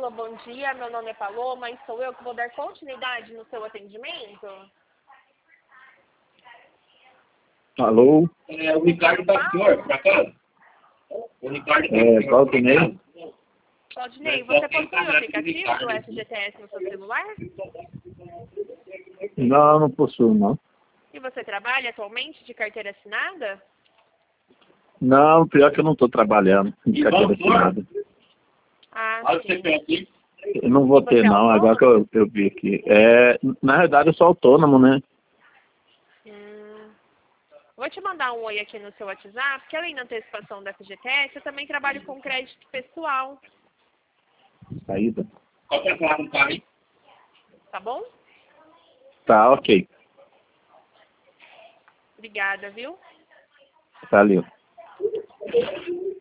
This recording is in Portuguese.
Alô, bom dia. Meu nome é Paloma e sou eu que vou dar continuidade no seu atendimento. Alô? O Ricardo tá senhor, por acaso? O Ricardo tá Claudinei? Claudinei, você possui o aplicativo do FGTS no seu celular? Não, não possuo, não. E você trabalha atualmente de carteira assinada? Não, pior que eu não estou trabalhando de carteira assinada. Ah, Olha o sim. CPF. Eu não vou ter, não, agora que eu vi aqui. Na verdade, eu sou autônomo, né? Vou te mandar um oi aqui no seu WhatsApp, porque além da antecipação da FGTS, eu também trabalho com crédito pessoal, Saída. Qual que é a palavra do carro, hein? tá bom? Tá, ok. Obrigada, viu? Valeu.